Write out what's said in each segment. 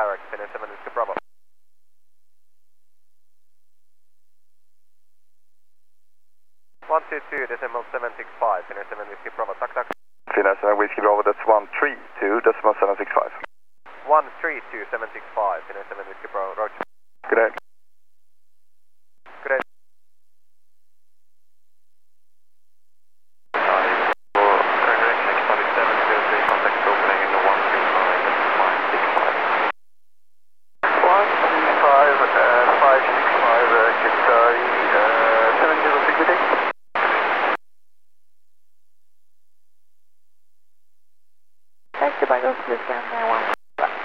direct, Finnair 7 Whiskey Bravo. 122 decimal 765, Finnair 7 Whiskey Bravo, tak tak. Finnair 7 Whiskey Bravo, that's 132 decimal 765. 132 765, Finnair 7 Whiskey Bravo, roger. Good day. Good day. Thank you, Bangos, please stand by 1.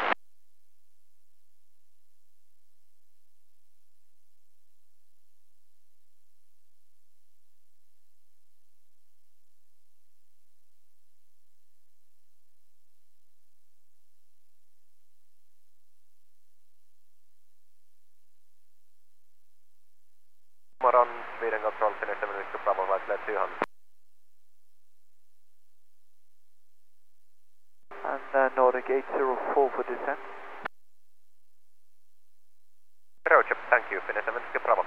Morgon, Sweden Control, Finnair 7 Whiskey Bravo, right left 200. And Nordic 804 for descent. Roger, thank you, Finnair 7 Whiskey Bravo.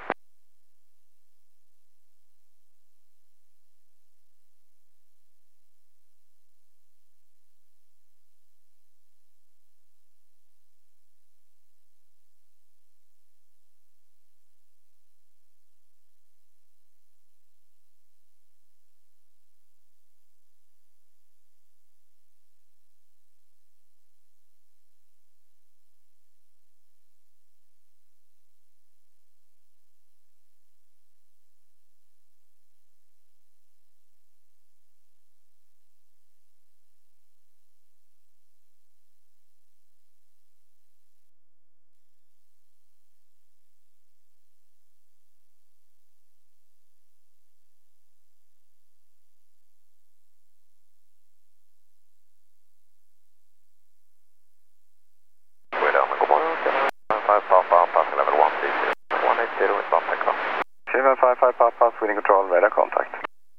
Level 180 with bump takeoff. 755 Papa, Sweden Control, radar contact.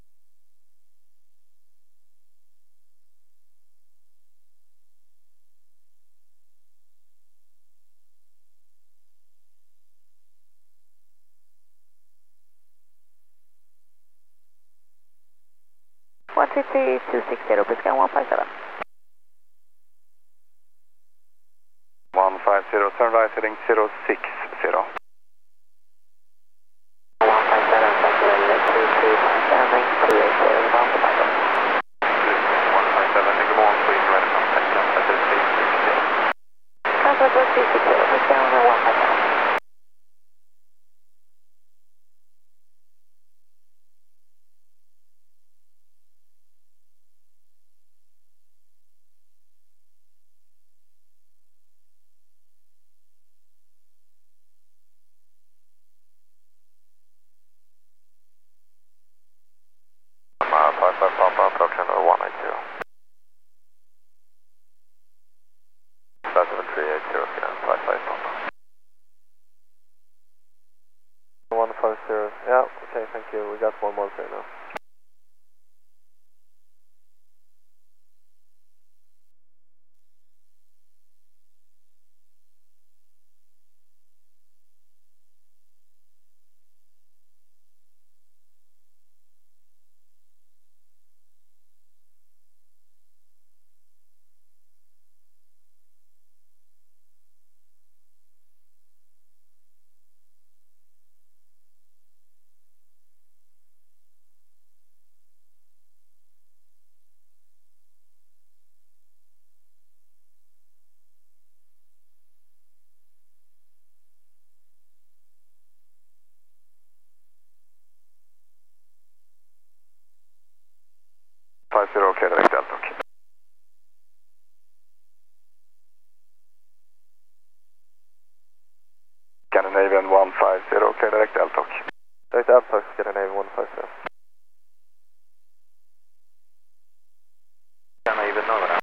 One 260, please scan 157. 150, turn right heading 060. 55 Papa, approach number 180. 7380, 55 Papa. 150, yeah, okay, thank you. We got one more train now. Okay, direct Delta. Scandinavian 150, okay, direct Delta. Direct Delta, Scandinavian 150. Scandinavian Northern.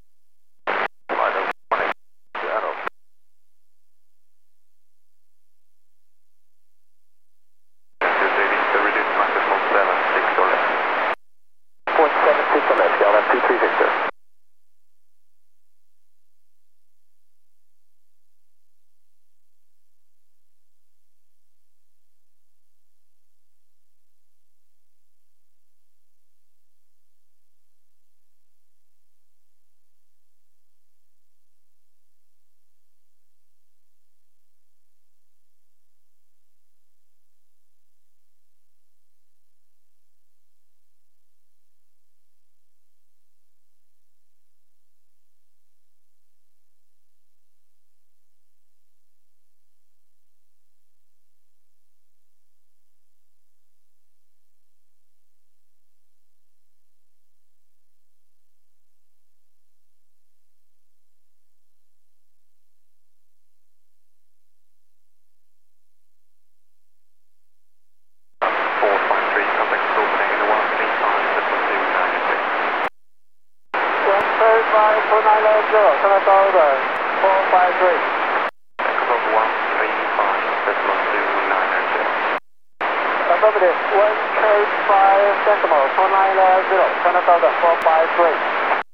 1K5 decimals, 190, 10,453.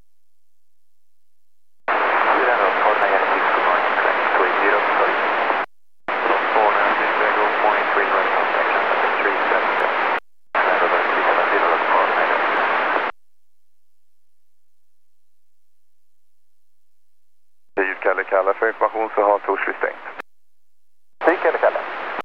Kalle, för information så har Torsby stängt. Kalle.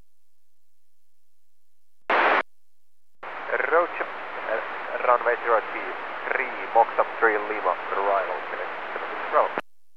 Roach, runway 03, Moxam 3 Lima, arrival, connect road.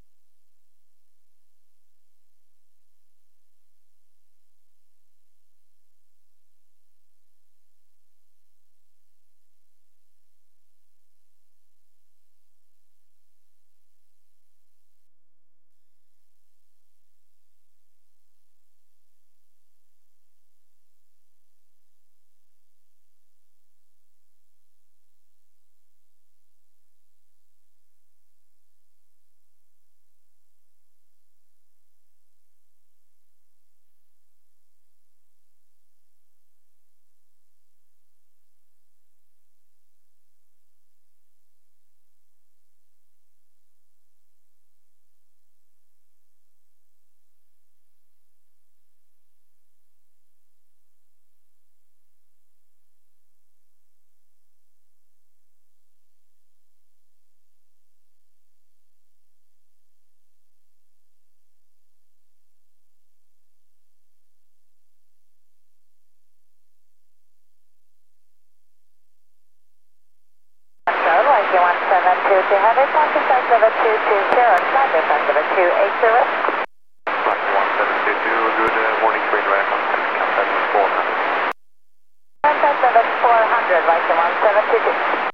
YK172, Heather, contact 57220, landing 57280. YK172, good morning, green radar contact, contact 400. Contact 400, YK172.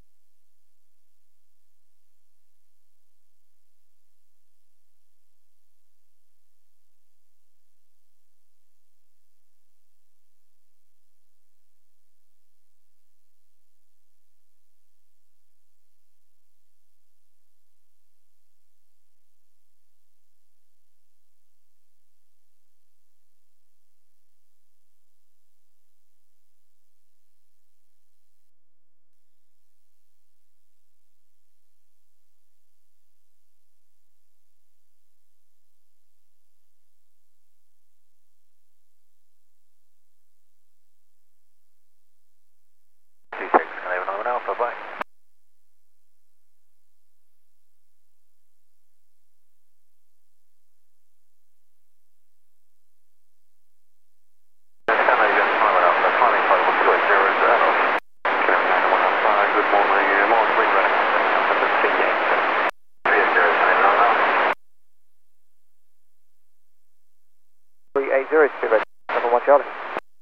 Charlie.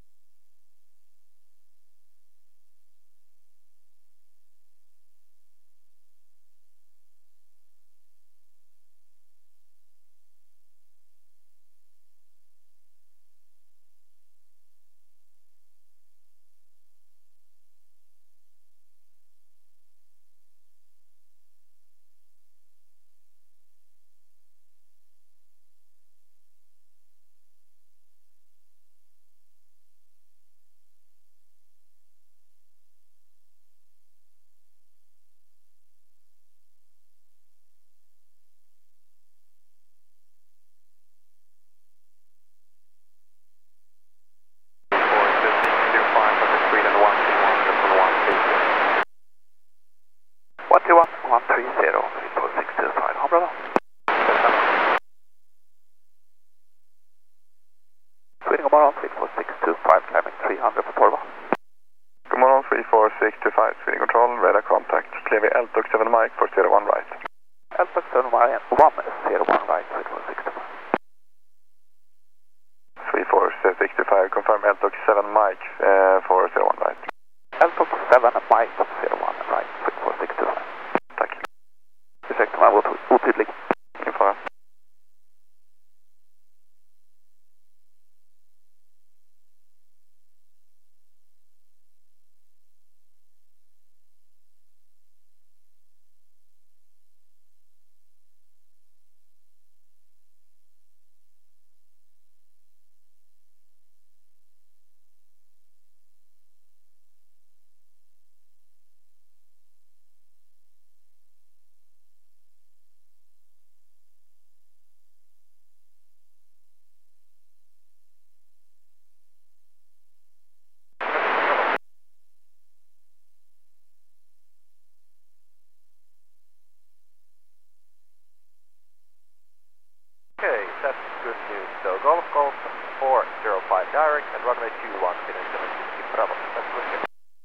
Swedish Control, radar contact. Clear Eltok 7 Mike for 01 right. Eltok 7 Mike, 101 right, 65. 3465, confirm Eltok 7 Mike for 01 right. Eltok 7 Mike, 01 right, 6465. Tack. Ursäkta mig, jag var otydlig. Ingen fara. So Golf 405 direct and runway 21, finish 760 Bravo. That's good.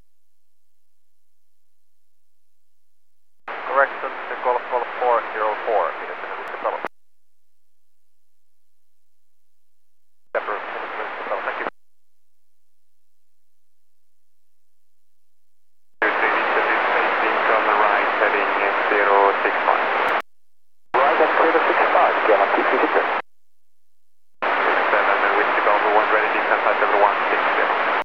Correction, Golf 404, finish 760 Bravo. Pepper, finish 760 Bravo, thank you. On the right, heading 065. Right at 065, Gamma 236. 67, Whiskey Bravo 1, ready, descent height level 160.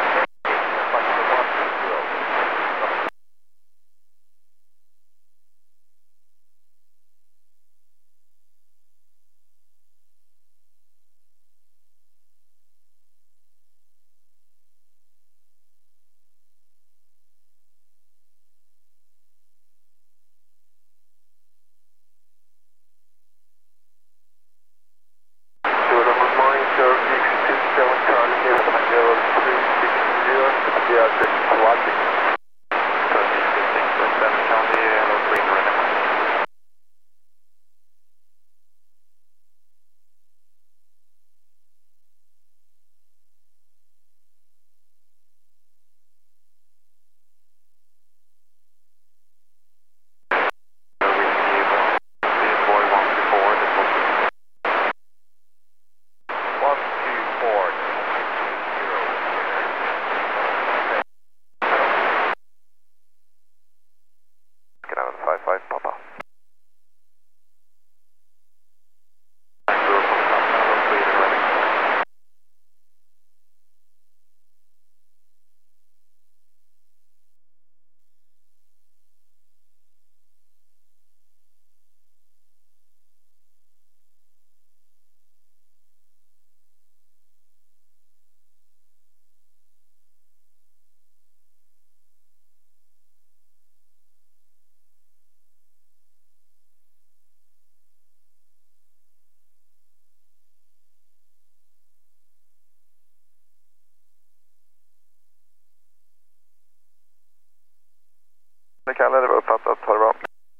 Kalle, det var uppfattat. Ha det bra.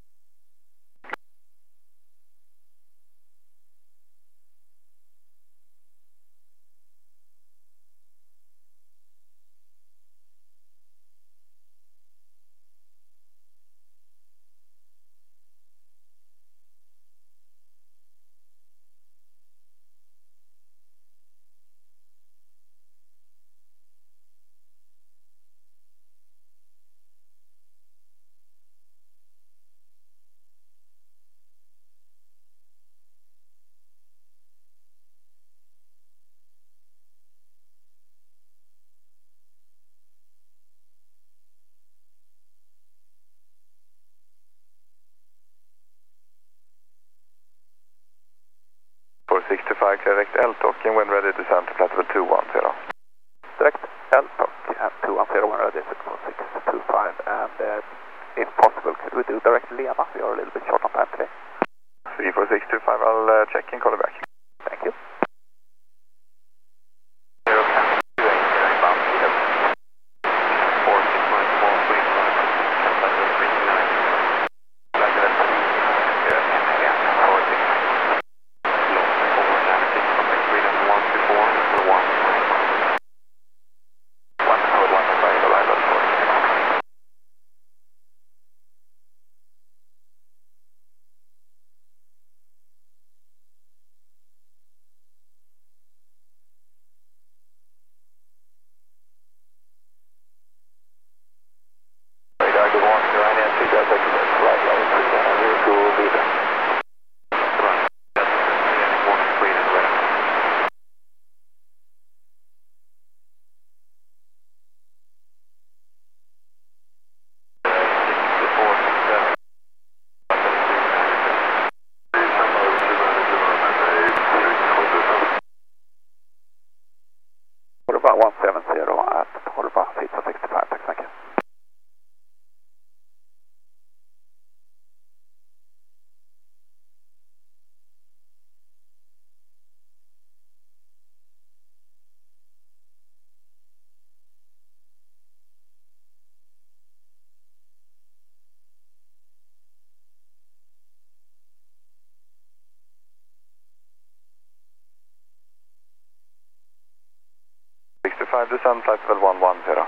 For 65 correct L talking when ready to descend to flight level 210. Direct L talk and 210 when ready to 625 and if possible could we do direct Lima? We are a little bit short on time today. 34625, I'll check and call you back. Thank you. About 170 at Holba, feet for 65, thank you. 5, descend flight level 110.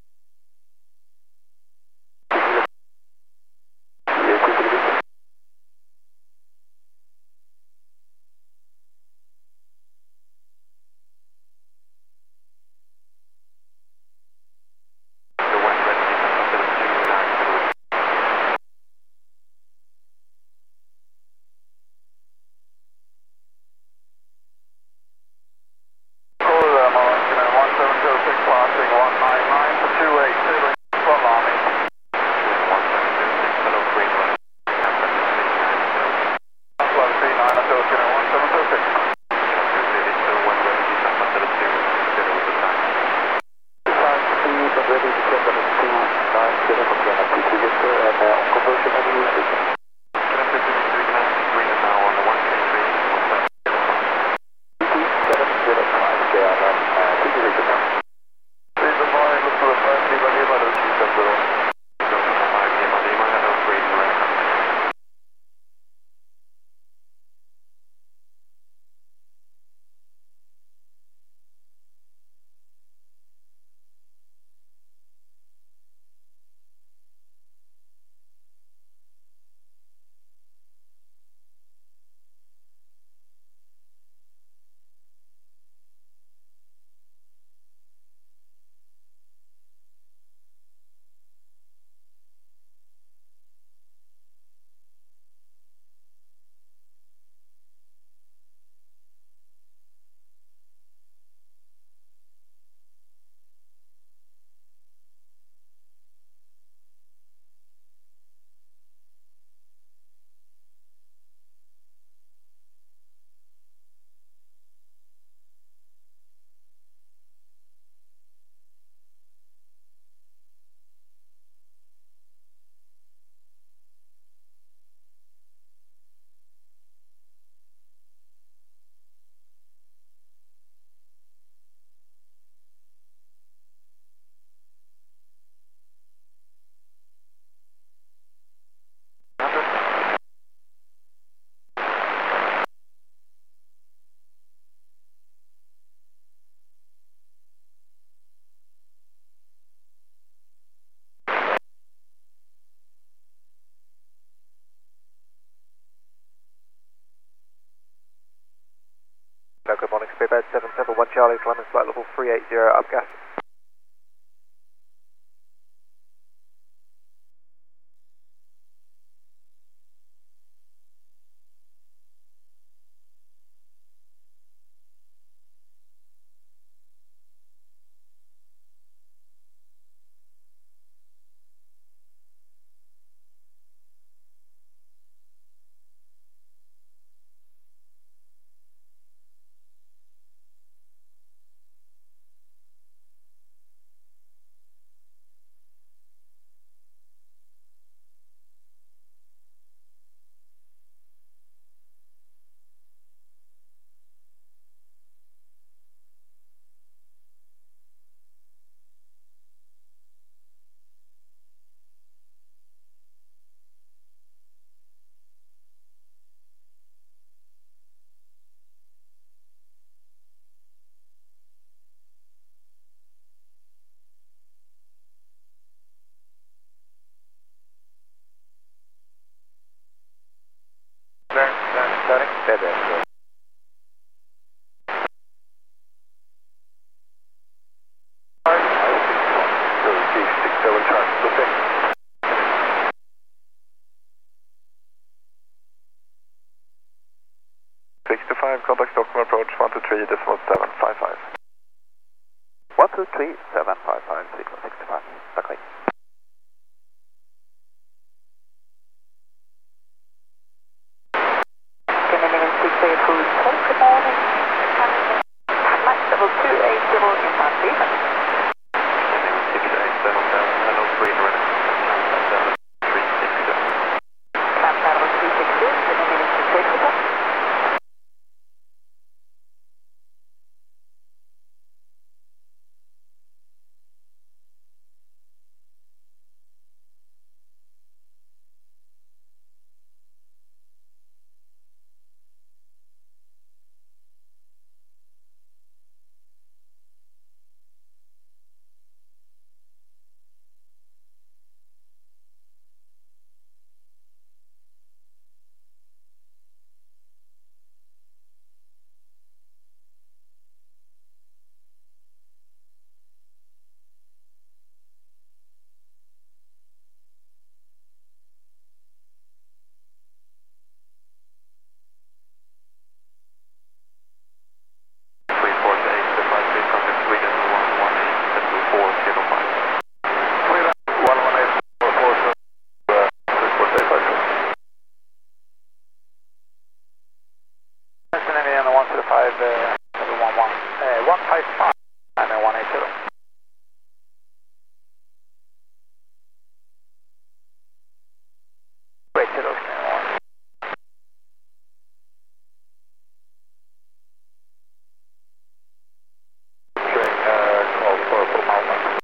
Good morning, Speedbird 771 Charlie, climbing flight level 380, up gas. Contact Stockholm approach 123.755. 123.755, sequence 65. Tack, hej. Good morning. Flight level 280 in Vancouver. Climb level 360, in a minute to safety top. 155 and 180. Great, call for full Malmö.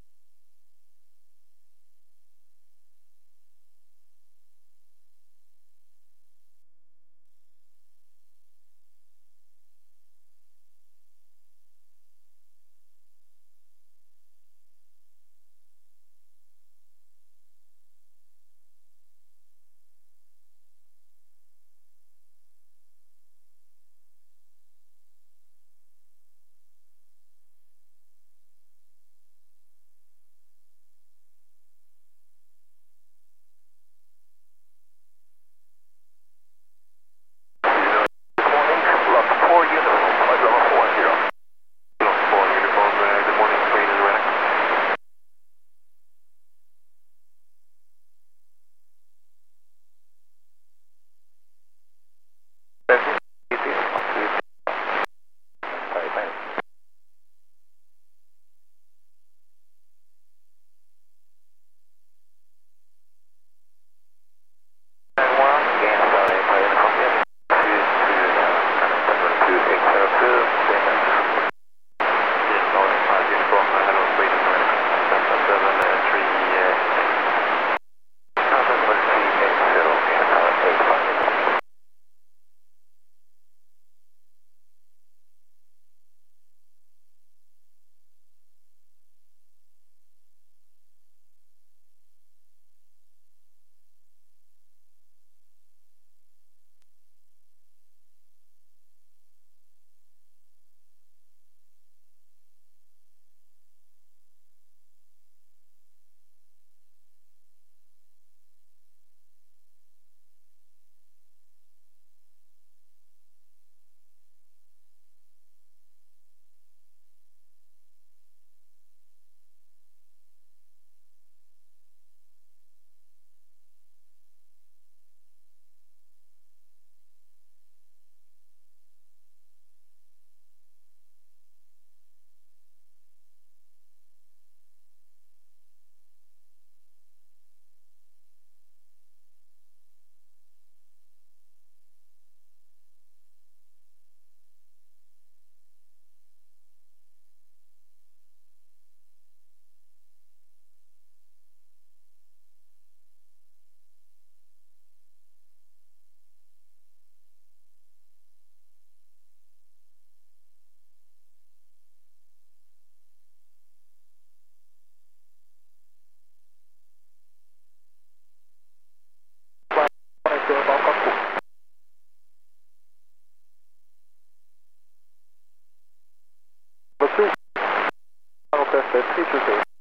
Two. 322.